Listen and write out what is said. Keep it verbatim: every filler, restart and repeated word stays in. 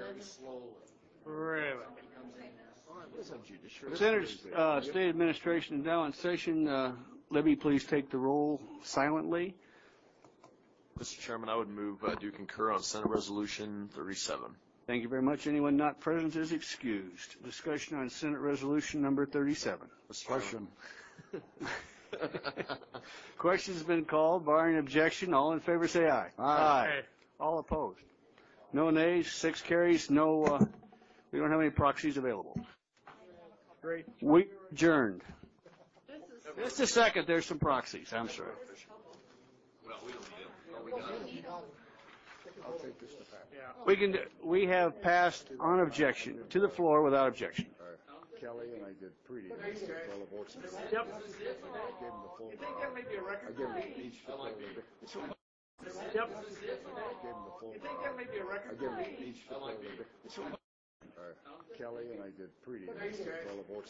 very slowly. Really? Judiciary. Senator, uh, State Administration is now in session. Uh, Libby, please take the roll silently. Mister Chairman, I would move uh, do concur on Senate Resolution thirty-seven. Thank you very much. Anyone not present is excused. Discussion on Senate Resolution number thirty-seven. Question. Question's been called. Barring objection, all in favor say aye. Aye. Aye. All opposed. No nays. Six carries. No. Uh, we don't have any proxies available. Great. We adjourned. Just a second. There's some proxies. I'm sorry. I'll take this to pass. We can. We have passed on objection to the floor without objection. All right. Kelly and I did pretty. Thanks, guys. Yep. I gave him the full. That may be a record. I gave him each the full. Yep. I gave him the full. That may be a record. I gave him each the full. All right. Kelly and I did pretty. Thanks, guys.